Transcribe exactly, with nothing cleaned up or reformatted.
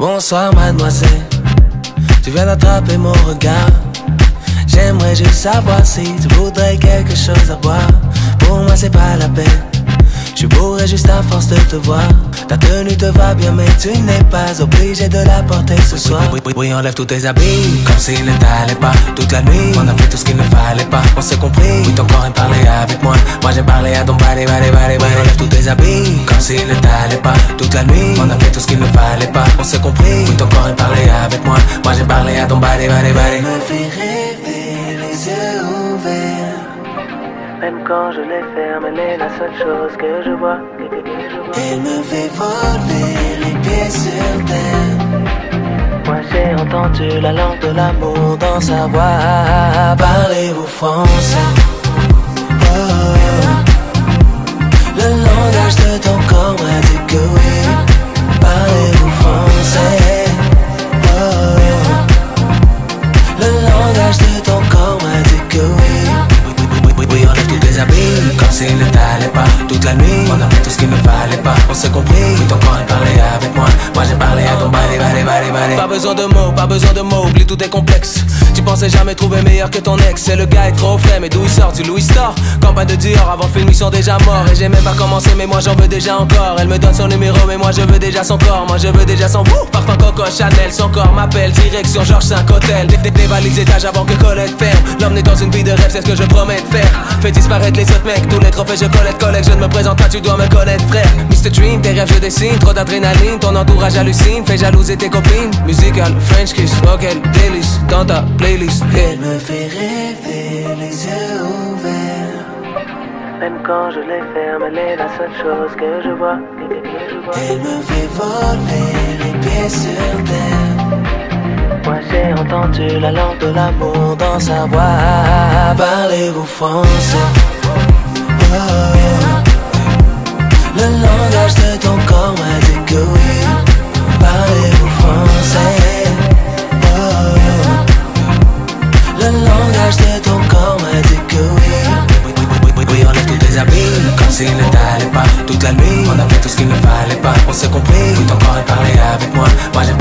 Bonsoir mademoiselle, tu viens d'attraper mon regard. J'aimerais juste savoir si tu voudrais quelque chose à boire. Pour moi c'est pas la peine, je bourrais juste à force de te voir. Ta tenue te va bien mais tu n'es pas obligé de la porter ce soir. Oui, oui, oui, oui, enlève tous tes habits, comme s'il ne t'allait pas. Toute la nuit, on a fait tout ce qu'il ne fallait pas. On s'est compris, oui ton corps est parlé avec moi. Moi j'ai parlé à ton body, body, body, body. Enlève tous tes habits, comme s'il ne t'allait pas. Toute la nuit, on a fait tout ce qu'il ne fallait pas. On s'est compris, oui ton corps est parlé avec moi. Moi j'ai parlé à ton body, body, body. Elle me fait rêver, les yeux ouverts. Même quand je les ferme, elle est la seule chose que je vois. Elle me fait voler les pieds sur terre. Moi j'ai entendu la langue de l'amour dans sa voix. Parlez-vous français? Oh, oh. Le langage de ton corps m'a dit que oui. Parlez-vous français? Oh, oh. Le langage de ton corps m'a dit que oui. Oui, enlève tous tes habits, comme s'il ne t'allait pas. Toute la nuit, on a fait tout ce qu'il ne fallait pas. On s'est compris, oui ton corps est parlé avec moi. Moi j'ai parlé à ton body, body, body, body. Pas besoin de mots, pas besoin de mots, oublie tous tes complexes. Tu pensais jamais trouver meilleur que ton ex. C'est le gars est trop frais, mais d'où il sort? Du Louis Store. Campagne de Dior, avant le film ils sont déjà morts. Et j'ai même pas commencé, mais moi j'en veux déjà encore. Elle me donne son numéro, mais moi je veux déjà son corps. Moi je veux déjà son wouh, parfum Coco Chanel. Son corps m'appelle, direction Georges cinq hôtel. Dévalise étage avant que Colette ferme. L'emmener dans une vie de rêve, c'est ce que je promets de faire. Fais disparaître les autres mecs, tous les trophées je collecte, collecte. Je ne me présente pas, tu dois me connaître frère. mister Dream, tes rêves je dessine, trop d'adrénaline. Ton entourage hallucine, fais jalouser tes copines. Musical, French kiss, oh quel délice. Dans ta playlist, yeah. Elle me fait rêver, les yeux ouverts. Même quand je les ferme, elle est la seule chose que je vois. Elle me fait voler les pieds sur terre. Moi j'ai entendu la langue de l'amour dans sa voix. Parlez-vous français? Oh, oh. Le langage de ton corps m'a dit que oui. Parlez-vous français? Oh, oh. Le langage de ton corps m'a dit que oui. Oui, oui, oui, oui, enlève tous tes habits, comme s'il ne t'allait pas. Toute la nuit, on a fait tout ce qu'il ne fallait pas. On s'est compris, oui ton corps est parlé avec moi. Moi j'ai